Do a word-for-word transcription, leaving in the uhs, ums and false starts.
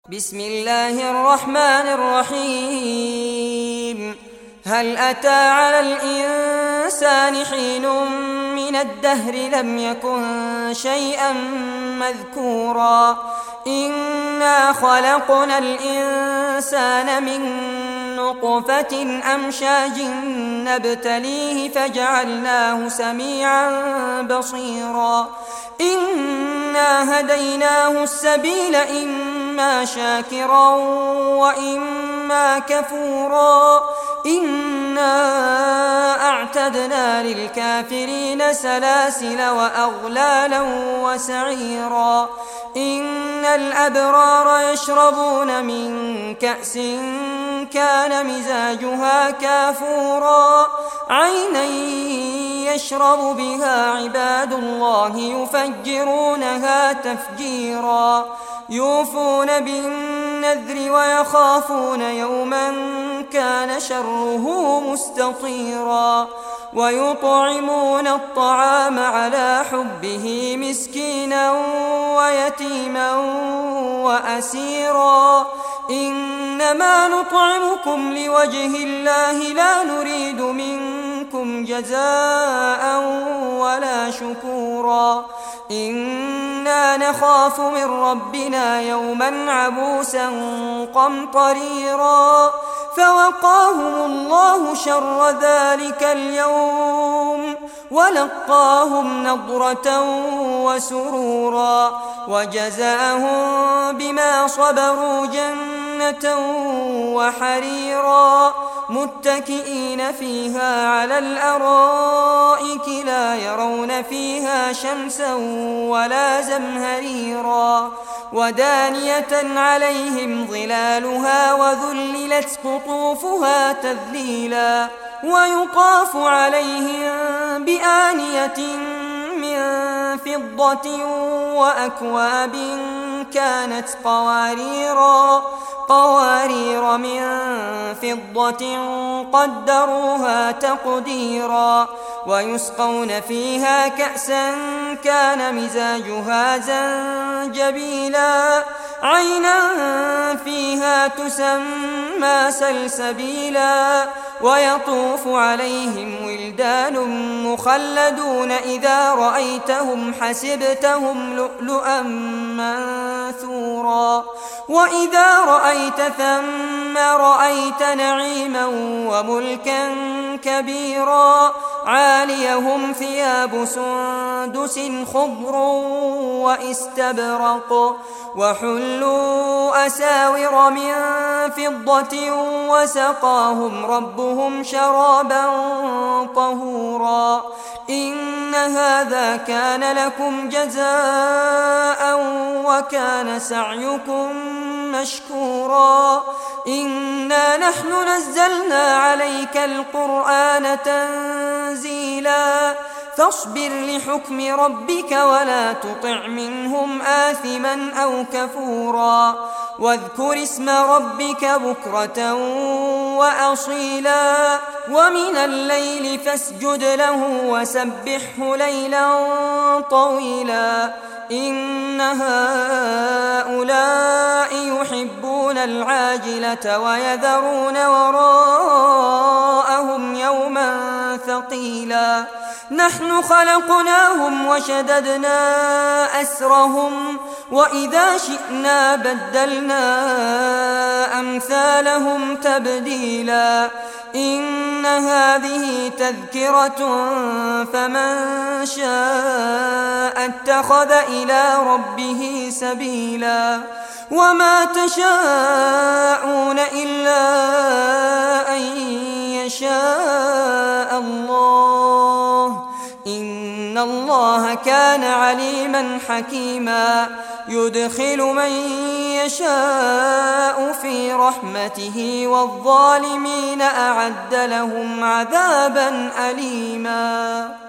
بسم الله الرحمن الرحيم. هل أتى على الإنسان حين من الدهر لم يكن شيئا مذكورا إنا خلقنا الإنسان من نطفة أمشاج نبتليه فجعلناه سميعا بصيرا إنا هديناه السبيل إما شاكرا وإما كفورا إنا أعتدنا للكافرين سلاسل وأغلالا وسعيرا إن الأبرار يشربون من كأس كان مزاجها كافورا عينا يشرب بها عباد الله يفجرونها تفجيرا يوفون بالنذر ويخافون يوما كان شره مستطيرا ويطعمون الطعام على حبه مسكينا ويتيما وأسيرا إنما نطعمكم لوجه الله لا نريد منكم جزاء ولا شكورا إنا نخاف من ربنا يوما عبوسا قمطريرا فوقاهم الله شر ذلك اليوم ولقاهم نضرة وسرورا وجزاهم بما صبروا جنة وحريرا متكئين فيها على الأرائك لا يرون فيها شمسا ولا زمهريرا ودانية عليهم ظلالها وذللت قطوفها تذليلا ويطاف عليهم بآنية من فضة وأكواب كانت قواريرا قوارير من فضة قدروها تقديرا ويسقون فيها كأسا كان مزاجها زنجبيلا عينا فيها تسمى سلسبيلا ويطوف عليهم ولدان مخلدون إذا رأيتهم حسبتهم لؤلؤا منثورا وإذا رأيت ثم رأيت نعيما وملكا كبيرا عاليهم ثياب سندس خضر واستبرق وحلوا أساور من فضة وسقاهم ربهم شرابا طهورا إن هذا كان لكم جزاء وكان سعيكم مشكورا إنا نحن نزلنا عليك القرآن تنزيلا فاصبر لحكم ربك ولا تطع منهم آثما أو كفورا واذكر اسم ربك بكرة وأصيلا ومن الليل فاسجد له وسبحه ليلا طويلا إن هؤلاء يحبون العاجلة ويذرون وراءهم يوما ثقيلا نحن خلقناهم وشددنا أسرهم وإذا شئنا بدلنا أمثالهم تبديلا إن هذه تذكرة فمن شاء اتخذ إلى ربه سبيلا وما تشاءون إلا أن يشاء الله إن الله كان عليما حكيما يدخل من يشاء في رحمته والظالمين أعد لهم عذابا أليما.